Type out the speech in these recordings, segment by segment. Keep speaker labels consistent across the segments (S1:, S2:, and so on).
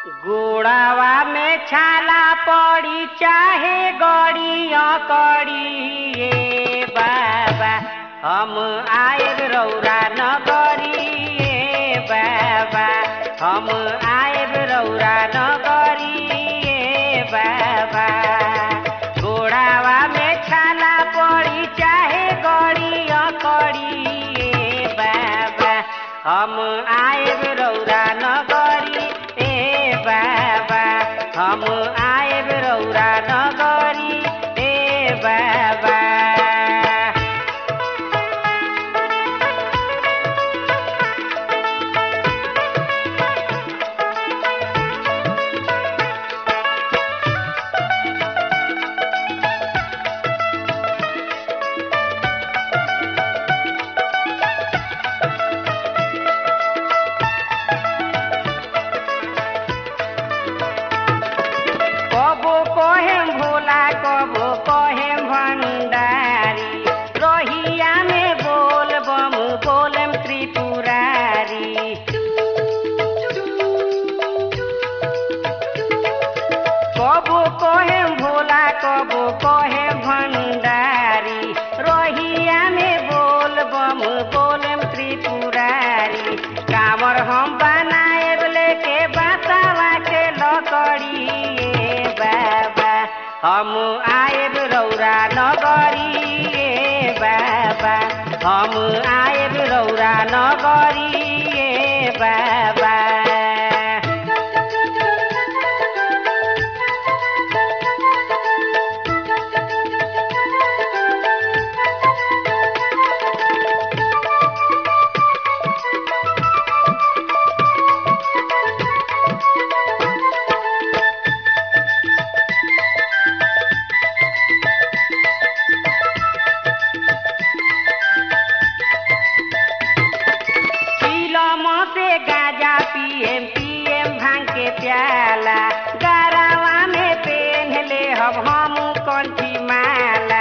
S1: गोड़ावा में छाला पड़ी चाहे गड़िया कड़ी ए बाबा हम आएब रौरा नगरी ए बाबा हम आएब रौरा नगरी ए बाबा गोड़ावा में छाला पड़ी चाहे गड़िया कड़ी ए बाबा हम आएब रौरा नगरी बाबा हम आएब रौरा नगरी ए बाबा कबो कहेम भोला कबो कहेम भंडारी रहिया में बोल बम बोलम त्रिपुरारी कबो कहेम भोला कबो कहेम भंडारी रहिया में बोल बम बोलम त्रिपुरारी कांवर हम बनाएब लेके बातावा के लकड़ी बाबा हम आएब रौरा नगरी ए बाबा हम आएब रौरा नगरी ए बाबा से गाजा पिएम पिएम भांग के प्याला गरावा में पेन ले हम कंठी माला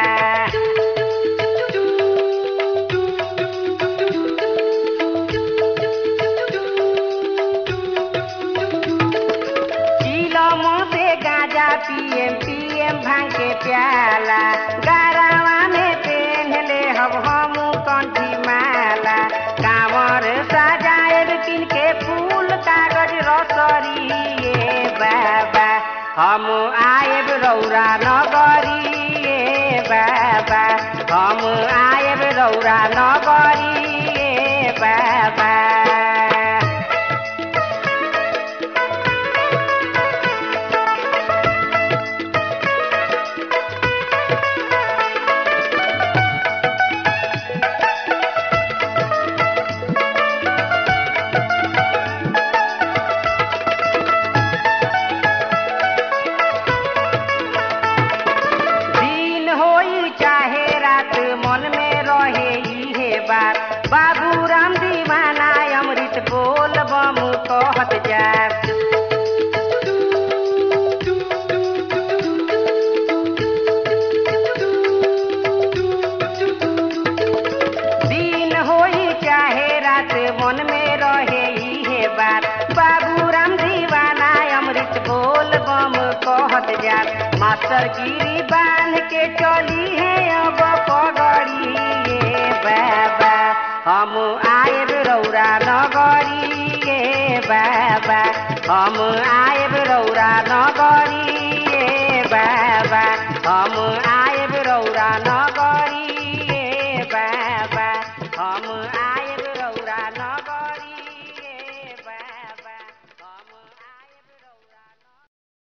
S1: चिलमो से गाजा पिएम पिएम भांग के प्याला गरावा में पेन ले हम कंठी माला कांवर सजाएब किनके फूल कागज रसरी ए बाबा हम आएब रौरा नगरी ए बाबा हम आएब रौरा नगरी ए बाबा मन में रहे इहे बात बाबू राम दीवाना अमृत बोल बम कहत जा दिन होई चाहे रात मन में रहे इहे बात बाबू राम दीवाना अमृत बोल बम कहत जा मास्टर गिरी बांध के चली है अब पगड़ी ए बाबा हम आएब रौरा नगरी ए बाबा हम आएब रौरा नगरी ए बाबा हम आएब रौरा नगरी